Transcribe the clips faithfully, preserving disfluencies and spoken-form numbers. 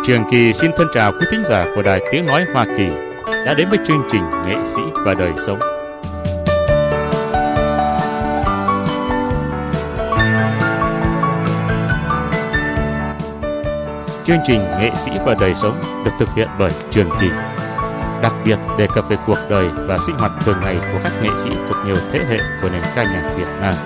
Trường Kỳ xin thân chào quý thính giả của Đài Tiếng Nói Hoa Kỳ đã đến với chương trình Nghệ sĩ và đời sống. Chương trình Nghệ sĩ và đời sống được thực hiện bởi Trường Kỳ, đặc biệt đề cập về cuộc đời và sinh hoạt thường ngày của các nghệ sĩ thuộc nhiều thế hệ của nền ca nhạc Việt Nam.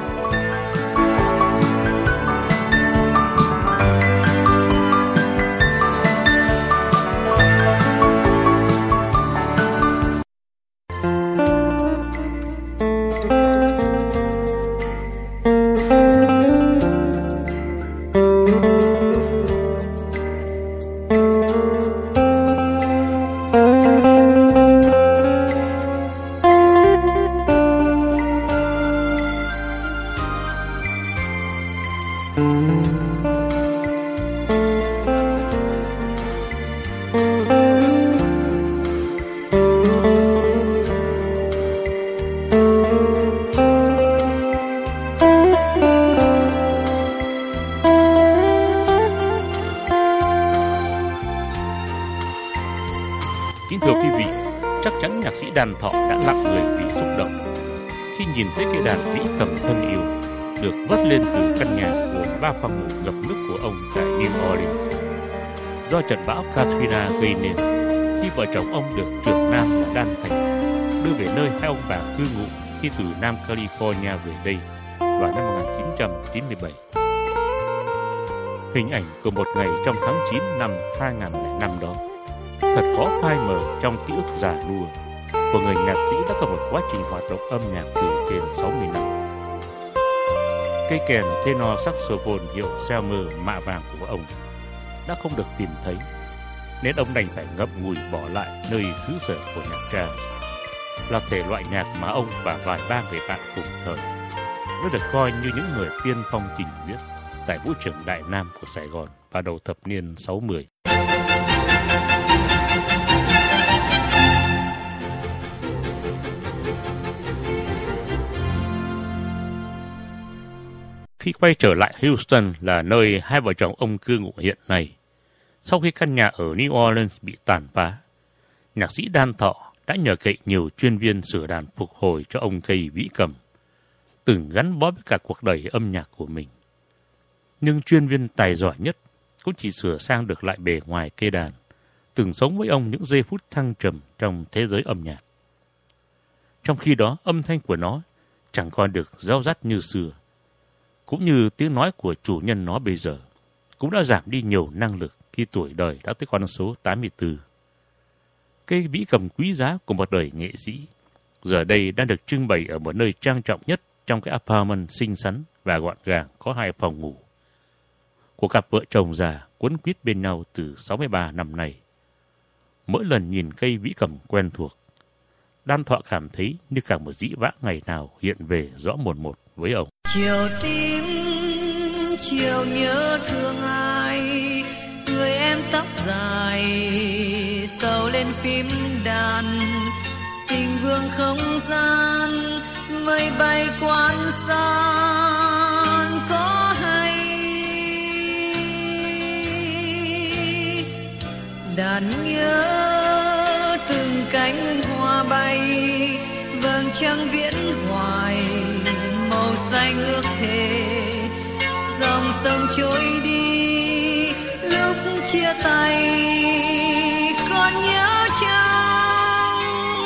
Đàn Thọ đã lặng người vì xúc động khi nhìn thấy cây đàn vĩ cầm thân yêu được vớt lên từ căn nhà gồm ba phòng ngủ ngập nước của ông tại New Orleans do trận bão Katrina gây nên, khi vợ chồng ông được trưởng nam là Dan Thành đưa về nơi hai ông bà cư ngụ khi từ Nam California về đây vào năm một nghìn chín trăm chín mươi bảy. Hình ảnh của một ngày trong tháng chín năm hai nghìn lẻ năm đó thật khó phai mờ trong ký ức già nua của người nhạc sĩ đã có một quá trình hoạt động âm nhạc từ trên sáu mươi năm. Cây kèn tenor saxophone hiệu Selmer mạ vàng của ông đã không được tìm thấy, nên ông đành phải ngậm ngùi bỏ lại nơi xứ sở của nhạc jazz, là thể loại nhạc mà ông và vài ba người bạn cùng thời đã được coi như những người tiên phong trình diễn tại vũ trường Đại Nam của Sài Gòn vào đầu thập niên sáu mươi. Khi quay trở lại Houston là nơi hai vợ chồng ông cư ngụ hiện nay, sau khi căn nhà ở New Orleans bị tàn phá, nhạc sĩ Dan Thọ đã nhờ cậy nhiều chuyên viên sửa đàn phục hồi cho ông cây vĩ cầm, từng gắn bó với cả cuộc đời âm nhạc của mình. Nhưng chuyên viên tài giỏi nhất cũng chỉ sửa sang được lại bề ngoài cây đàn, từng sống với ông những giây phút thăng trầm trong thế giới âm nhạc. Trong khi đó, âm thanh của nó chẳng còn được réo rắt như xưa, cũng như tiếng nói của chủ nhân nó bây giờ cũng đã giảm đi nhiều năng lực khi tuổi đời đã tới con số tám mươi tư. Cây vĩ cầm quý giá của một đời nghệ sĩ giờ đây đang được trưng bày ở một nơi trang trọng nhất trong cái apartment xinh xắn và gọn gàng có hai phòng ngủ của cặp vợ chồng già quấn quýt bên nhau từ sáu mươi ba năm nay. Mỗi lần nhìn cây vĩ cầm quen thuộc, Dan Thọ cảm thấy như cả một dĩ vãng ngày nào hiện về rõ mồn một với ông. Chiều tím, chiều nhớ thương ai, người em tóc dài, sầu lên phím đàn, tình vương không gian, mây bay quan san có hay. Đàn nhớ từng cánh hoa bay, vầng trăng viễn hoài, màu xanh ước thề, dòng sông trôi đi lúc chia tay, còn nhớ chăng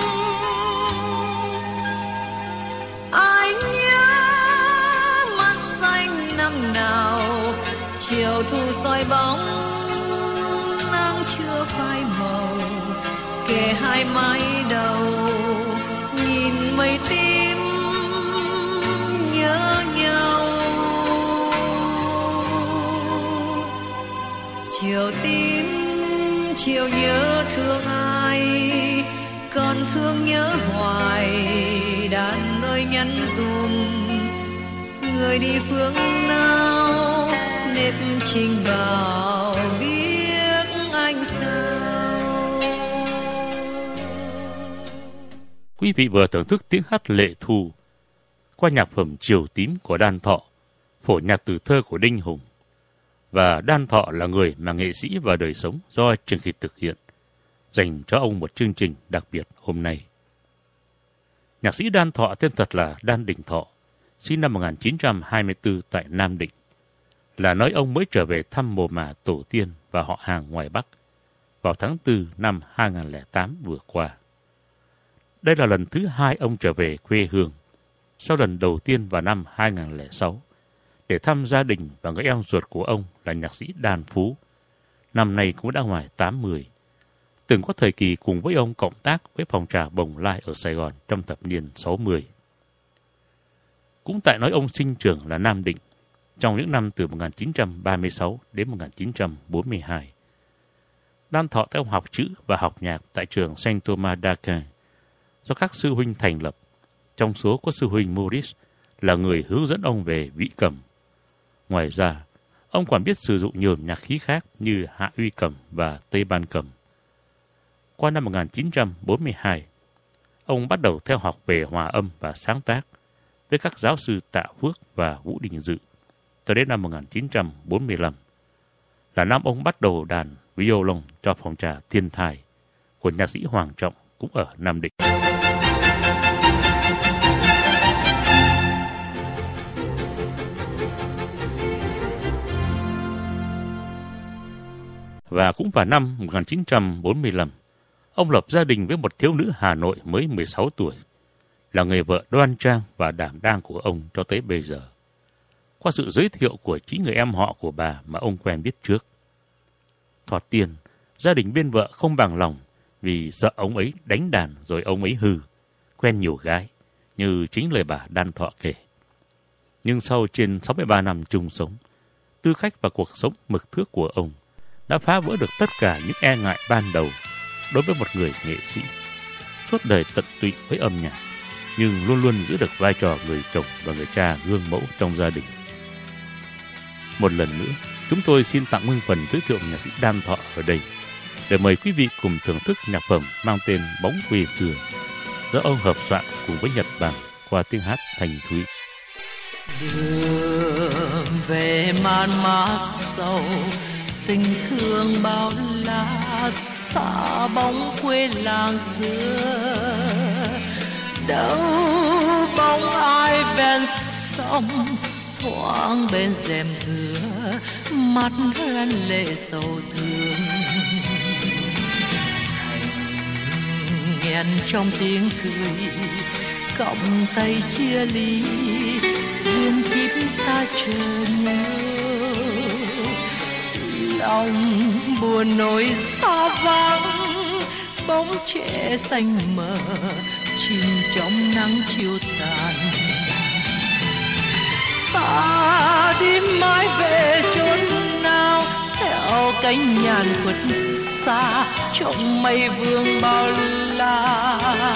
ai nhớ mắt xanh năm nào, chiều thu soi bóng nắng chưa phai màu, kề hai mái đầu nhìn mây tím nhớ nhau. Chiều tím, chiều nhớ thương ai, còn thương nhớ hoài, đàn ơi nhắn dùm người đi phương nào, nếp trình vào biết anh sao. Quý vị vừa thưởng thức tiếng hát Lệ Thu qua nhạc phẩm Chiều Tím của Dan Thọ, phổ nhạc từ thơ của Đinh Hùng. và Đan Thọ là người mà nghệ sĩ và đời sống do Trường Kịch thực hiện, dành cho ông một chương trình đặc biệt hôm nay. Nhạc sĩ Đan Thọ tên thật là Đan Đình Thọ, sinh năm một nghìn chín trăm hai mươi tư tại Nam Định, là nơi ông mới trở về thăm mồ mả tổ tiên và họ hàng ngoài Bắc vào tháng tư năm hai nghìn không trăm lẻ tám vừa qua. Đây là lần thứ hai ông trở về quê hương, sau lần đầu tiên vào năm hai nghìn không trăm lẻ sáu, để thăm gia đình và người em ruột của ông là nhạc sĩ Đan Phú, năm nay cũng đã ngoài tám mươi, từng có thời kỳ cùng với ông cộng tác với phòng trà Bồng Lai ở Sài Gòn trong thập niên sáu mươi. Cũng tại nơi ông sinh trưởng là Nam Định, trong những năm từ một nghìn chín trăm ba mươi sáu đến một nghìn chín trăm bốn mươi hai. Đan Thọ theo học chữ và học nhạc tại trường Saint Thomas d'Aquin do các sư huynh thành lập, trong số có sư huynh Maurice là người hướng dẫn ông về vĩ cầm. Ngoài ra, ông còn biết sử dụng nhiều nhạc khí khác như hạ uy cầm và tây ban cầm. Qua năm một nghìn chín trăm bốn mươi hai, ông bắt đầu theo học về hòa âm và sáng tác với các giáo sư Tạ Phước và Vũ Đình Dự. Cho đến năm một nghìn chín trăm bốn mươi lăm, là năm ông bắt đầu đàn violon cho phòng trà Thiên Thai của nhạc sĩ Hoàng Trọng cũng ở Nam Định. Và cũng vào năm một nghìn chín trăm bốn mươi lăm, ông lập gia đình với một thiếu nữ Hà Nội mới mười sáu tuổi, là người vợ đoan trang và đảm đang của ông cho tới bây giờ, qua sự giới thiệu của chính người em họ của bà mà ông quen biết trước. Thoạt tiên, gia đình bên vợ không bằng lòng vì sợ ông ấy đánh đàn rồi ông ấy hư, quen nhiều gái, như chính lời bà Đan Thọ kể. Nhưng sau trên sáu mươi ba năm chung sống, tư cách và cuộc sống mực thước của ông đã phá vỡ được tất cả những e ngại ban đầu đối với một người nghệ sĩ, suốt đời tận tụy với âm nhạc, nhưng luôn luôn giữ được vai trò người chồng và người cha gương mẫu trong gia đình. Một lần nữa, chúng tôi xin tặng nguyên phần giới thiệu nhạc sĩ Đan Thọ ở đây, để mời quý vị cùng thưởng thức nhạc phẩm mang tên Bóng Quê Xưa, do ông hợp soạn cùng với Nhật Bằng qua tiếng hát Thành Thúy. Đường về man mát sâu, tình thương bao la, xa bóng quê làng xưa. Đâu bóng ai ven sông, thoáng bên rèm thưa, mắt răn lệ sầu thương. Nghẹn trong tiếng cười, cọng tay chia ly, duyên kiếp ta chờ nhớ. Lòng buồn nỗi xa vắng, bóng trẻ xanh mờ, chìm trong nắng chiều tàn. Ta đi mãi về chốn nào, theo cánh nhàn khuất xa, trong mây vương bao la.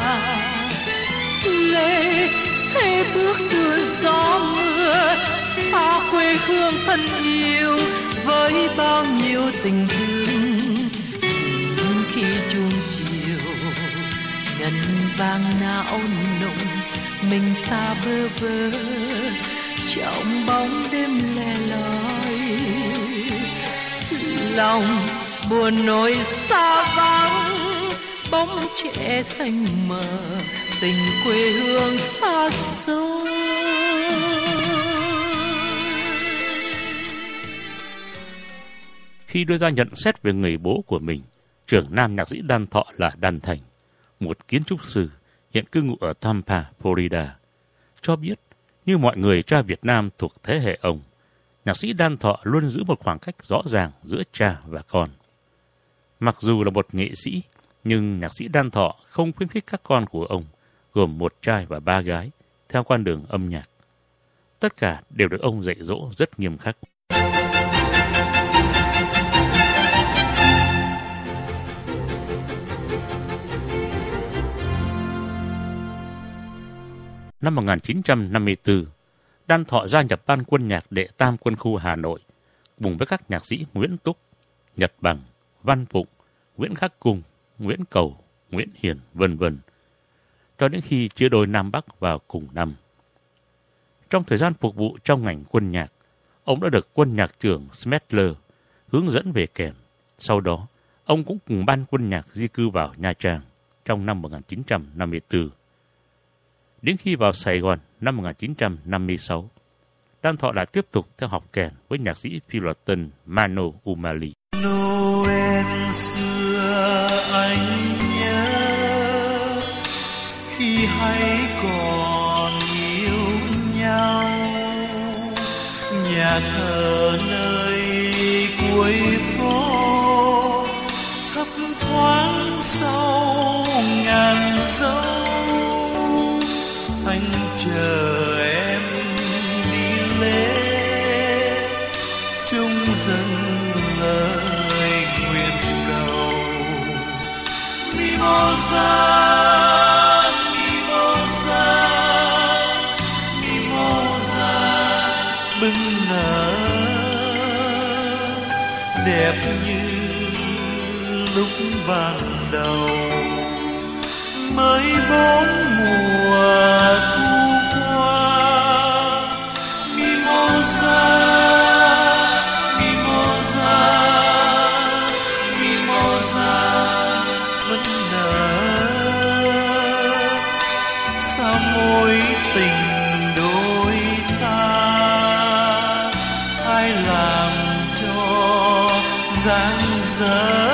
Lê thế bước đưa gió mưa, xa quê hương thân yêu, với bao nhiêu tình thương. Khi chuông chiều ngân vang não nùng, mình ta bơ vơ trong bóng đêm lẻ loi. Lòng buồn nỗi xa vắng, bóng trẻ xanh mờ, tình quê hương xa xôi. Khi đưa ra nhận xét về người bố của mình, trưởng nam nhạc sĩ Đan Thọ là Đan Thành, một kiến trúc sư hiện cư ngụ ở Tampa, Florida, cho biết như mọi người cha Việt Nam thuộc thế hệ ông, nhạc sĩ Đan Thọ luôn giữ một khoảng cách rõ ràng giữa cha và con. Mặc dù là một nghệ sĩ, nhưng nhạc sĩ Đan Thọ không khuyến khích các con của ông, gồm một trai và ba gái, theo con đường âm nhạc. Tất cả đều được ông dạy dỗ rất nghiêm khắc. Năm một nghìn chín trăm năm mươi tư, Đan Thọ gia nhập ban quân nhạc Đệ Tam Quân khu Hà Nội, cùng với các nhạc sĩ Nguyễn Túc, Nhật Bằng, Văn Phụng, Nguyễn Khắc Cung, Nguyễn Cầu, Nguyễn Hiền, vân vân, cho đến khi chia đôi Nam Bắc vào cùng năm. Trong thời gian phục vụ trong ngành quân nhạc, ông đã được quân nhạc trưởng Smetler hướng dẫn về kèn. Sau đó, ông cũng cùng ban quân nhạc di cư vào Nha Trang trong năm một nghìn chín trăm năm mươi tư. Đến khi vào Sài Gòn năm một nghìn chín trăm năm mươi sáu, Đan Thọ lại tiếp tục theo học kèn với nhạc sĩ phi luật tân Mano Umali. Noel xưa anh nhớ khi hay còn yêu nhau, nhà thờ nơi cuối phố thấp thoáng sau ngàn dấu. Anh chờ em đi lễ chung dâng lời nguyện cầu. Mimosa, mimosa, mimosa bừng nở đẹp như lúc ban đầu. Mới bốn mùa thu qua, mimosa, mimosa, mimosa vẫn nở. Sao mối tình đôi ta ai làm cho dang dở.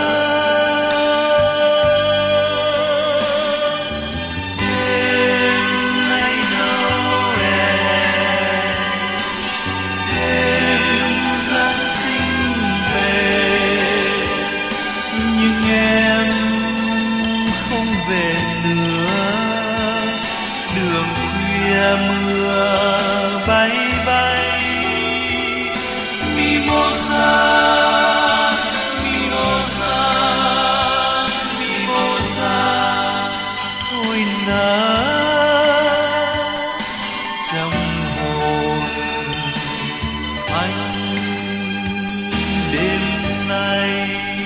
Mưa bay bay, mimosa, mimosa, mimosa thôi nở trong hồn anh đêm nay.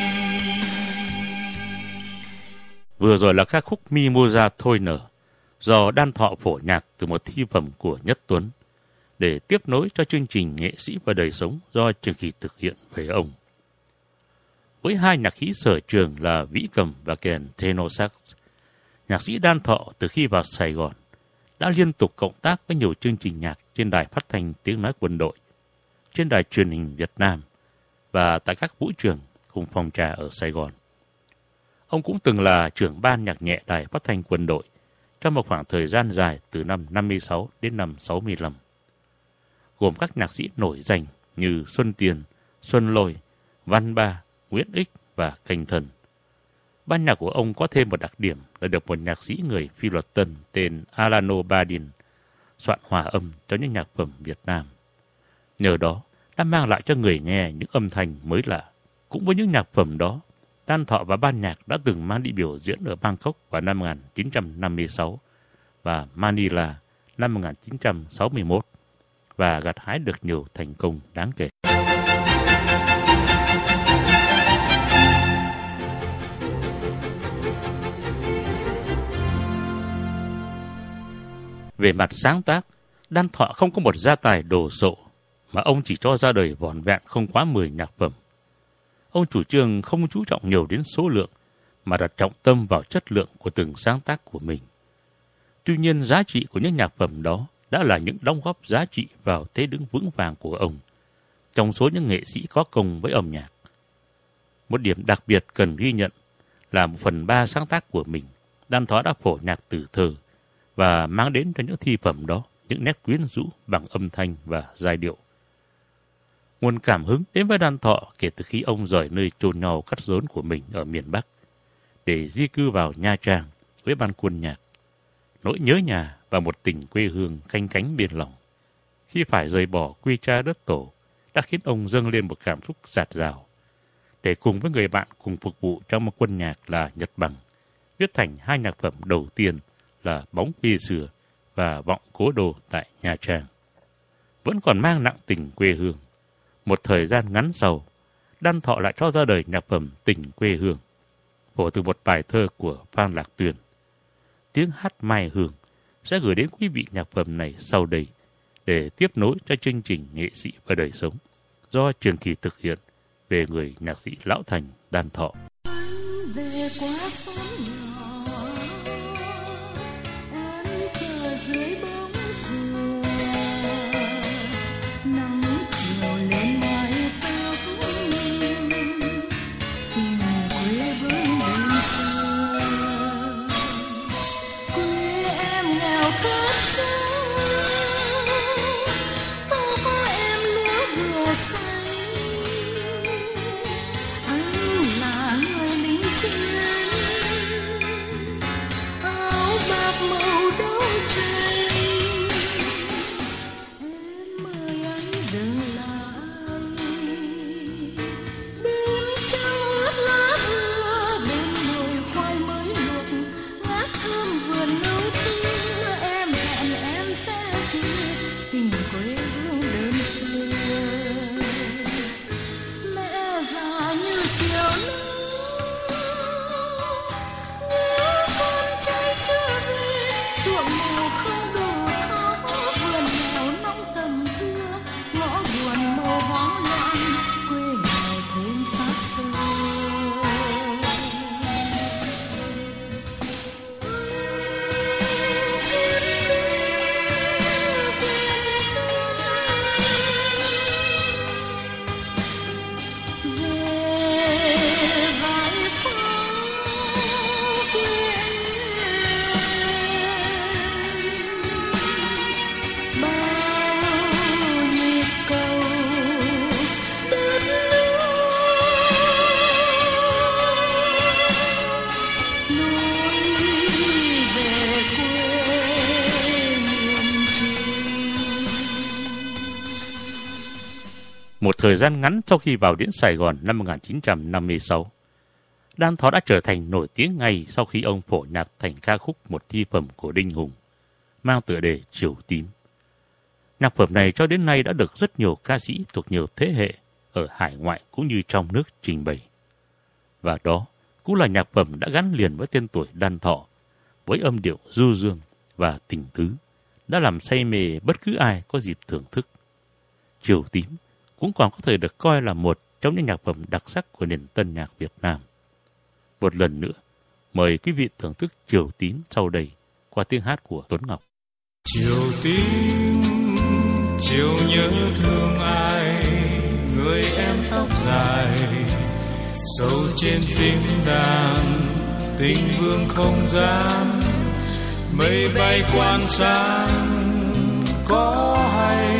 Vừa rồi là ca khúc Mimosa thôi nở do Đan Thọ phổ nhạc từ một thi phẩm của Nhất Tuấn để tiếp nối cho chương trình Nghệ sĩ và đời sống do Trường Kỳ thực hiện về ông. Với hai nhạc khí sở trường là vĩ cầm và kèn tenor sax, nhạc sĩ Đan Thọ từ khi vào Sài Gòn đã liên tục cộng tác với nhiều chương trình nhạc trên đài phát thanh Tiếng Nói Quân đội, trên đài truyền hình Việt Nam và tại các vũ trường cùng phòng trà ở Sài Gòn. Ông cũng từng là trưởng ban nhạc nhẹ đài phát thanh Quân đội trong một khoảng thời gian dài từ năm năm mươi sáu đến năm sáu mươi lăm, gồm các nhạc sĩ nổi danh như Xuân Tiền, Xuân Lôi, Văn Ba, Nguyễn Ích và Cành Thần. Ban nhạc của ông có thêm một đặc điểm là được một nhạc sĩ người phi luật tân tên Alano Badin soạn hòa âm cho những nhạc phẩm Việt Nam. Nhờ đó đã mang lại cho người nghe những âm thanh mới lạ. Cũng với những nhạc phẩm đó, Đan Thọ và ban nhạc đã từng mang đi biểu diễn ở Bangkok vào năm một nghìn chín trăm năm mươi sáu và Manila năm một nghìn chín trăm sáu mươi mốt và gặt hái được nhiều thành công đáng kể. Về mặt sáng tác, Đan Thọ không có một gia tài đồ sộ, mà ông chỉ cho ra đời vỏn vẹn không quá mười nhạc phẩm. Ông chủ trương không chú trọng nhiều đến số lượng, mà đặt trọng tâm vào chất lượng của từng sáng tác của mình. Tuy nhiên, giá trị của những nhạc phẩm đó đã là những đóng góp giá trị vào thế đứng vững vàng của ông trong số những nghệ sĩ có công với âm nhạc. Một điểm đặc biệt cần ghi nhận là một phần ba sáng tác của mình, Đan Thọ đã phổ nhạc từ thơ và mang đến cho những thi phẩm đó những nét quyến rũ bằng âm thanh và giai điệu. Nguồn cảm hứng đến với Đan Thọ kể từ khi ông rời nơi chôn nhau cắt rốn của mình ở miền Bắc để di cư vào Nha Trang với ban quân nhạc. Nỗi nhớ nhà và một tình quê hương canh cánh bên lòng khi phải rời bỏ quê cha đất tổ đã khiến ông dâng lên một cảm xúc dạt dào để cùng với người bạn cùng phục vụ trong một quân nhạc là Nhật Bằng viết thành hai nhạc phẩm đầu tiên là Bóng quê xưa và Vọng cố đô tại Nha Trang. Vẫn còn mang nặng tình quê hương, một thời gian ngắn sau, Đan Thọ lại cho ra đời nhạc phẩm Tình quê hương, phổ từ một bài thơ của Phan Lạc Tuyền. Tiếng hát Mai Hương sẽ gửi đến quý vị nhạc phẩm này sau đây để tiếp nối cho chương trình Nghệ sĩ và đời sống do Trường Kỳ thực hiện về người nhạc sĩ lão thành Đan Thọ. Về quá xóm nhỏ, em chờ dưới bóng dừa, nắng chiều lên mái tóc mình, tình quê vương bên xưa. Quê em nghèo cát trắng, tóc em lúa vừa xanh. Anh là người lính chiến, áo bạc màu đấu tranh. Em mời anh dừng lại, đêm trăng ướt lá dừa bên nồi khoai mới luộc, ngát thơm vườn nấu tưa. Em hẹn em sẽ kia tình quê hương đơn sơ. Mẹ già như chiều nắng, nhớ con trai chưa về, ruộng màu không đủ thóc, vườn nghèo nông tầm thưa, ngõ buồn màu hoang loạn, quê nghèo thêm xác xơ. Trên đường quê về giải phóng quê bao nhịp cầu đất nước nối về quê miền Trung. Một thời gian ngắn sau khi vào đến Sài Gòn năm một nghìn chín trăm năm mươi sáu, Đan Thọ đã trở thành nổi tiếng ngay sau khi ông phổ nhạc thành ca khúc một thi phẩm của Đinh Hùng, mang tựa đề Chiều Tím. Nhạc phẩm này cho đến nay đã được rất nhiều ca sĩ thuộc nhiều thế hệ ở hải ngoại cũng như trong nước trình bày. Và đó cũng là nhạc phẩm đã gắn liền với tên tuổi Đan Thọ, với âm điệu du dương và tình tứ, đã làm say mê bất cứ ai có dịp thưởng thức. Chiều Tím cũng còn có thể được coi là một trong những nhạc phẩm đặc sắc của nền tân nhạc Việt Nam. Một lần nữa, mời quý vị thưởng thức Chiều Tím sau đây qua tiếng hát của Tuấn Ngọc. Chiều tím, chiều nhớ thương ai, người em tóc dài, sâu trên phím đàn, tình vương không gian, mây bay quan sáng có hay.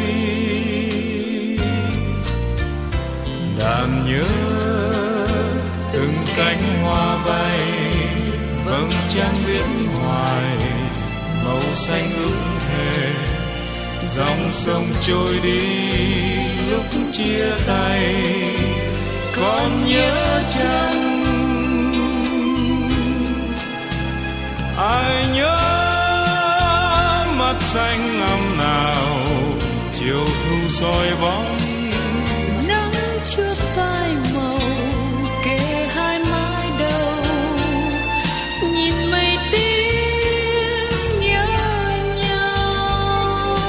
Đàn nhớ từng cánh hoa bay, vầng trăng viễn hoài, màu xanh ước thề, dòng sông trôi đi lúc chia tay, còn nhớ chăng? Ai nhớ mắt xanh năm nào, chiều thu soi bóng, Nắng trước vai màu kề hai mái đầu, nhìn mây tím nhớ nhau.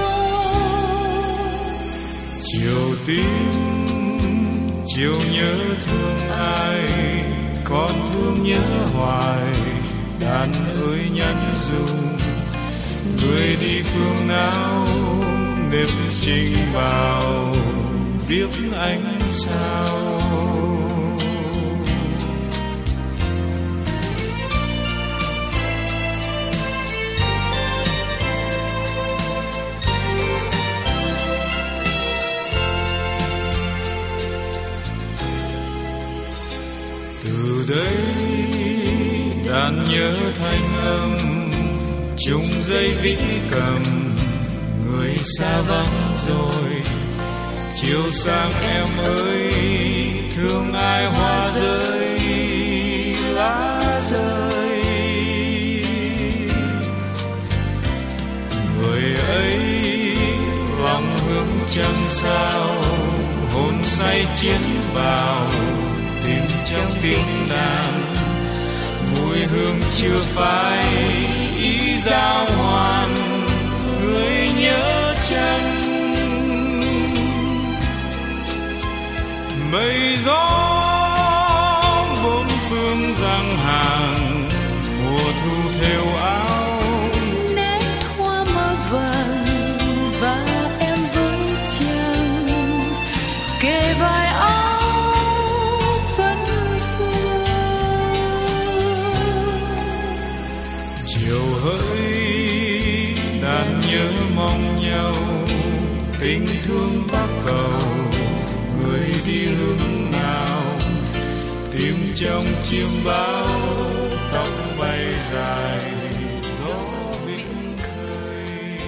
chiều tím, chiều nhớ thương ai, con thương nhớ hoài. Đàn ơi nhắn dung, người đi phương nào, nếp trình bào biết anh sao. Từ đây đàn nhớ thanh âm, chung dây vĩ cầm, người xa vắng rồi. Chiều sang em ơi, thương ai hoa rơi, lá rơi. Người ấy lòng hướng trăng sao, hồn say chiến bào, tìm trong tiếng đàn. Mùi hương chưa phai ý giao hoàn, người nhớ tranh. Mây gió bốn phương giang hàng, mùa thu thêu áo nét hoa mơ vàng và em với chàng kề vai áo vẫn vương. Chiều hỡi đàn nhớ mong nhau, tình thương bắc cầu, người đi hướng nào, tìm trong chim bao, tóc bay dài, gió vĩnh khơi.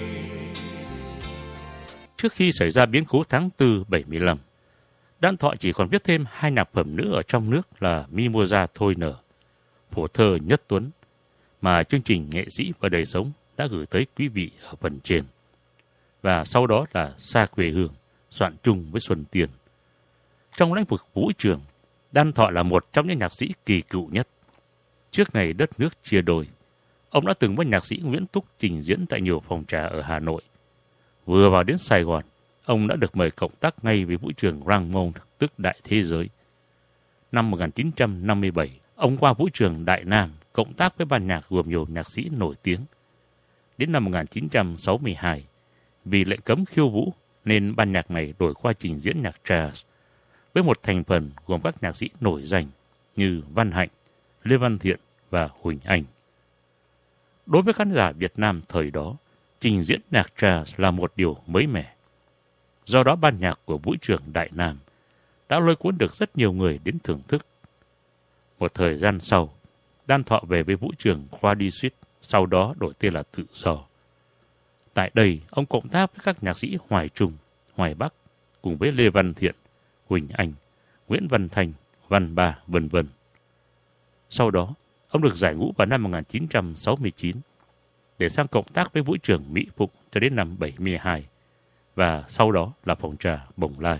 Trước khi xảy ra biến cố tháng tư bảy mươi lăm, Đan Thọ chỉ còn viết thêm hai nhạc phẩm nữa ở trong nước là Mimosa Thôi Nở, phổ thơ Nhất Tuấn, mà chương trình Nghệ sĩ và Đời sống đã gửi tới quý vị ở phần trên. Và sau đó là Xa Quê Hương, soạn chung với Xuân Tiền. Trong lĩnh vực vũ trường, Đan Thọ là một trong những nhạc sĩ kỳ cựu nhất. Trước ngày đất nước chia đôi, ông đã từng với nhạc sĩ Nguyễn Túc trình diễn tại nhiều phòng trà ở Hà Nội. Vừa vào đến Sài Gòn, ông đã được mời cộng tác ngay với vũ trường Grand Monde, tức Đại Thế Giới. Năm một nghìn chín trăm năm mươi bảy, ông qua vũ trường Đại Nam, cộng tác với ban nhạc gồm nhiều nhạc sĩ nổi tiếng. Đến năm một nghìn chín trăm sáu mươi hai, vì lệnh cấm khiêu vũ nên ban nhạc này đổi qua trình diễn nhạc jazz, với một thành phần gồm các nhạc sĩ nổi danh như Văn Hạnh, Lê Văn Thiện và Huỳnh Anh. Đối với khán giả Việt Nam thời đó, trình diễn nhạc jazz là một điều mới mẻ. Do đó ban nhạc của vũ trường Đại Nam đã lôi cuốn được rất nhiều người đến thưởng thức. Một thời gian sau, Đan Thọ về với vũ trường Croix du Sud, sau đó đổi tên là Tự Do. Tại đây, ông cộng tác với các nhạc sĩ Hoài Trung, Hoài Bắc, cùng với Lê Văn Thiện, Huỳnh Anh, Nguyễn Văn Thành, Văn Ba, vân vân. Sau đó, ông được giải ngũ vào năm một nghìn chín trăm sáu mươi chín, để sang cộng tác với vũ trường Mỹ Phụng cho đến năm bảy mươi hai, và sau đó là phòng trà Bồng Lai.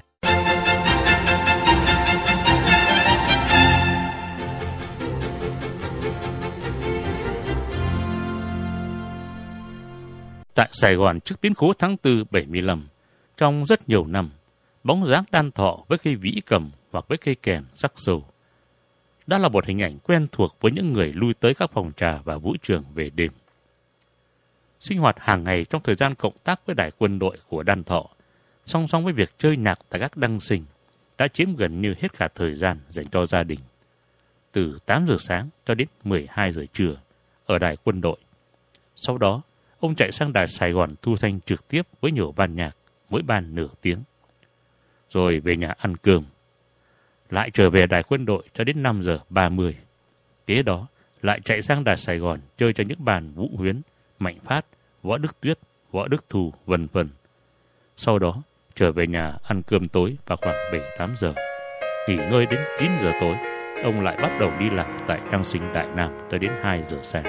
Tại Sài Gòn trước biến cố tháng tư bảy mươi lăm, trong rất nhiều năm, bóng dáng Đan Thọ với cây vĩ cầm hoặc với cây kèn sắc sâu đã là một hình ảnh quen thuộc với những người lui tới các phòng trà và vũ trường về đêm. Sinh hoạt hàng ngày trong thời gian cộng tác với Đài Quân đội của Đan Thọ, song song với việc chơi nhạc tại các đăng sinh, đã chiếm gần như hết cả thời gian dành cho gia đình. Từ tám giờ sáng cho đến mười hai giờ trưa ở Đài Quân đội. Sau đó, ông chạy sang Đài Sài Gòn thu thanh trực tiếp với nhiều ban nhạc, mỗi ban nửa tiếng. Rồi về nhà ăn cơm. Lại trở về Đài Quân đội cho đến năm giờ ba mươi. Kế đó, lại chạy sang Đài Sài Gòn chơi cho những ban Vũ Huyến, Mạnh Phát, Võ Đức Tuyết, Võ Đức Thù, vân vân. Sau đó, trở về nhà ăn cơm tối vào khoảng bảy tám giờ. Nghỉ ngơi đến chín giờ tối, ông lại bắt đầu đi làm tại Đăng Sinh Đại Nam cho đến hai giờ sáng.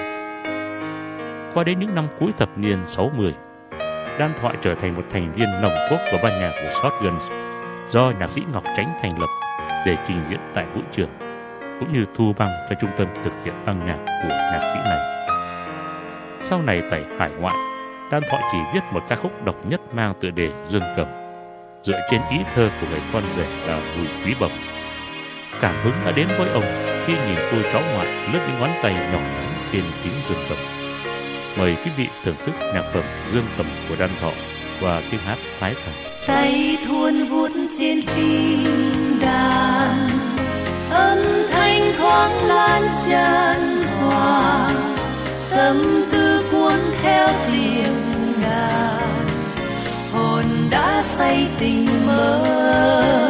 Qua đến những năm cuối thập niên sáu mươi, Đan Thọ trở thành một thành viên nòng cốt của ban nhạc của Shotguns do nhạc sĩ Ngọc Chánh thành lập để trình diễn tại vũ trường, cũng như thu băng cho trung tâm thực hiện băng nhạc của nhạc sĩ này. Sau này tại hải ngoại, Đan Thọ chỉ viết một ca khúc độc nhất mang tựa đề Dương Cầm, dựa trên ý thơ của người con rể là Bùi Quý Bồng. Cảm hứng đã đến với ông khi nhìn cô cháu ngoại lướt những ngón tay nhỏ nhắn trên phím dương cầm. Mời quý vị thưởng thức nhạc phẩm Dương Cầm của Đan Thọ qua tiếng hát Thái Thành. Tay thuôn vuốt trên phím đàn, âm thanh thoáng lan tràn hòa, tâm tư cuốn theo tiếng đàn, hồn đã say tình mơ,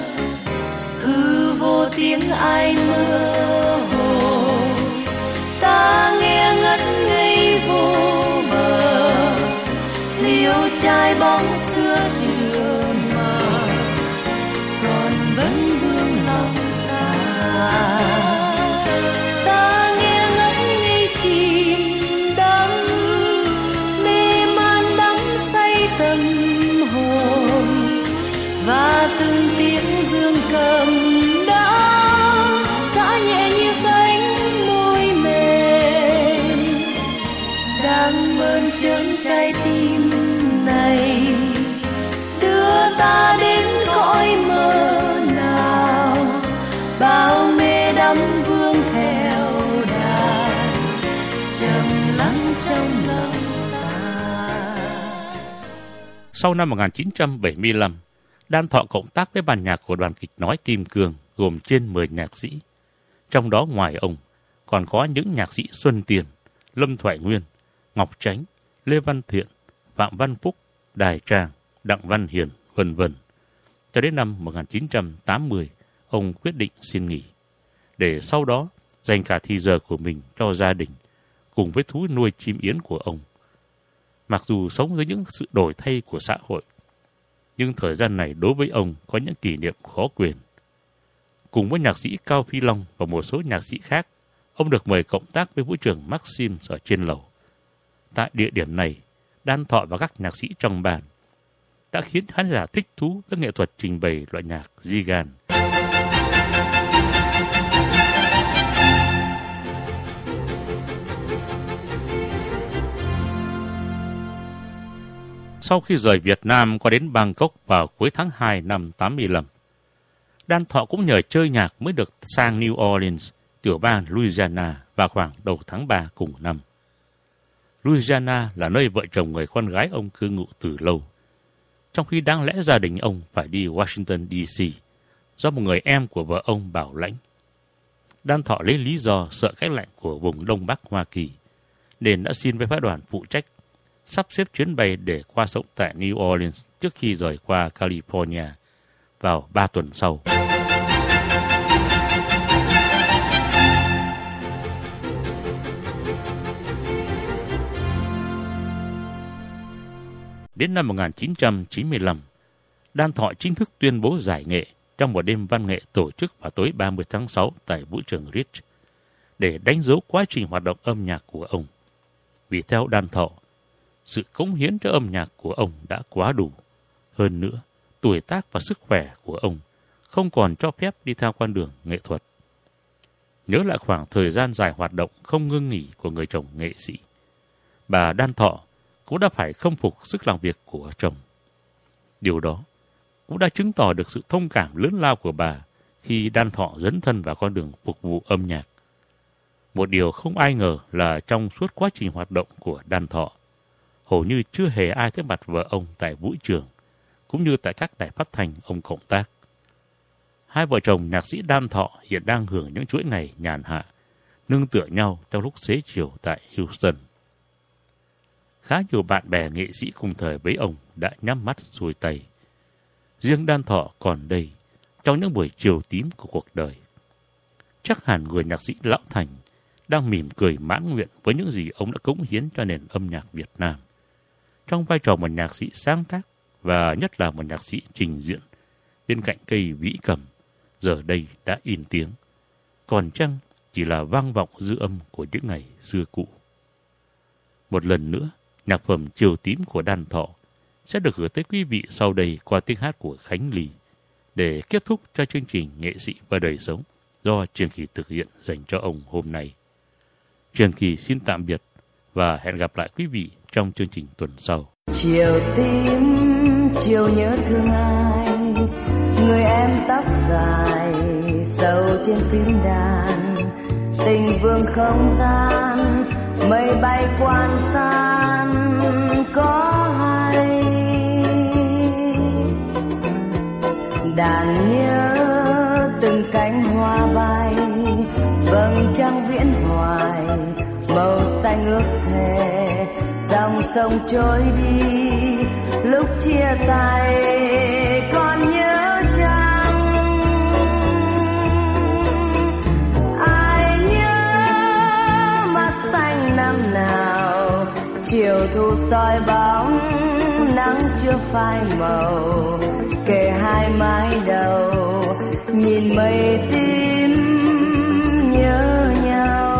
hư vô tiếng ai mơ hồ, ta nghe ngất ngây vô bờ, liêu trai bóng xưa chưa mờ, còn vẫn vương lòng ta. Ta nghe ngất ngây chìm đắm, mê man đắm say tâm hồn, và từng tiếng dương cầm đã giã nhẹ như cánh môi mềm, đang mơn trớn trái tim này Sau năm một nghìn chín trăm bảy mươi lăm, Đan Thọ cộng tác với ban nhạc của đoàn kịch nói Kim Cương gồm trên mười nhạc sĩ. Trong đó ngoài ông, còn có những nhạc sĩ Xuân Tiền, Lâm Thoại Nguyên, Ngọc Chánh, Lê Văn Thiện, Phạm Văn Phúc, Đài Trang, Đặng Văn Hiền, vân vân. Cho đến năm một nghìn chín trăm tám mươi, ông quyết định xin nghỉ, để sau đó dành cả thì giờ của mình cho gia đình, cùng với thú nuôi chim yến của ông. Mặc dù sống với những sự đổi thay của xã hội, nhưng thời gian này đối với ông có những kỷ niệm khó quên. Cùng với nhạc sĩ Cao Phi Long và một số nhạc sĩ khác, ông được mời cộng tác với vũ trường Maxim ở trên lầu. Tại địa điểm này, Đan Thọ và các nhạc sĩ trong bàn đã khiến khán giả thích thú với nghệ thuật trình bày loại nhạc Gigan. Sau khi rời Việt Nam qua đến Bangkok vào cuối tháng hai năm tám mươi lăm, Đan Thọ cũng nhờ chơi nhạc mới được sang New Orleans, tiểu bang Louisiana vào khoảng đầu tháng ba cùng năm. Louisiana là nơi vợ chồng người con gái ông cư ngụ từ lâu, trong khi đáng lẽ gia đình ông phải đi Washington D C do một người em của vợ ông bảo lãnh. Đan Thọ lấy lý do sợ cái lạnh của vùng Đông Bắc Hoa Kỳ, nên đã xin với phái đoàn phụ trách sắp xếp chuyến bay để qua sống tại New Orleans trước khi rời qua California vào ba tuần sau. Đến năm một nghìn chín trăm chín mươi lăm, Đan Thọ chính thức tuyên bố giải nghệ trong một đêm văn nghệ tổ chức vào tối ba mươi tháng sáu tại vũ trường Ritz để đánh dấu quá trình hoạt động âm nhạc của ông. Vì theo Đan Thọ, sự cống hiến cho âm nhạc của ông đã quá đủ. Hơn nữa, tuổi tác và sức khỏe của ông không còn cho phép đi theo con đường nghệ thuật. Nhớ lại khoảng thời gian dài hoạt động không ngưng nghỉ của người chồng nghệ sĩ, bà Đan Thọ cũng đã phải khâm phục sức làm việc của chồng. Điều đó cũng đã chứng tỏ được sự thông cảm lớn lao của bà khi Đan Thọ dấn thân vào con đường phục vụ âm nhạc. Một điều không ai ngờ là trong suốt quá trình hoạt động của Đan Thọ, hầu như chưa hề ai thấy mặt vợ ông tại vũ trường, cũng như tại các đài phát thanh ông cộng tác. Hai vợ chồng nhạc sĩ Đan Thọ hiện đang hưởng những chuỗi ngày nhàn hạ, nương tựa nhau trong lúc xế chiều tại Houston. Khá nhiều bạn bè nghệ sĩ cùng thời với ông đã nhắm mắt xuôi tay. Riêng Đan Thọ còn đây, trong những buổi chiều tím của cuộc đời. Chắc hẳn người nhạc sĩ lão thành đang mỉm cười mãn nguyện với những gì ông đã cống hiến cho nền âm nhạc Việt Nam, trong vai trò một nhạc sĩ sáng tác và nhất là một nhạc sĩ trình diễn bên cạnh cây vĩ cầm, giờ đây đã in tiếng, còn chăng chỉ là vang vọng dư âm của những ngày xưa cũ. Một lần nữa, nhạc phẩm Chiều Tím của Đan Thọ sẽ được gửi tới quý vị sau đây qua tiếng hát của Khánh Ly, để kết thúc cho chương trình Nghệ sĩ và đời sống do Trường Kỳ thực hiện dành cho ông hôm nay. Trường Kỳ xin tạm biệt và hẹn gặp lại quý vị trong chương trình tuần sau. Chiều tím, chiều nhớ thương ai, người em tóc dài, sầu trên phím đàn, tình vương không gian, mây bay quan san có hay. Đàn nhớ từng cánh hoa bay, vầng trăng viễn hoài, màu xanh ước thề, dòng sông trôi đi, lúc chia tay còn nhớ chăng? Ai nhớ mắt xanh năm nào, chiều thu soi bóng, nắng chưa phai màu, kề hai mái đầu, nhìn mây tím nhớ nhau.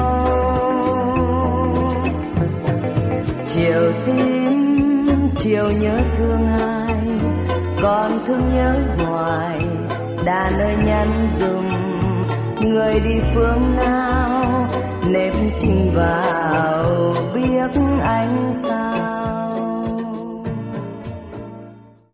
Chiều tím, chiều nhớ thương ai, còn thương nhớ hoài, đàn ơi nhắn dùm, người đi phương nào, nếp chinh vào biết anh sao.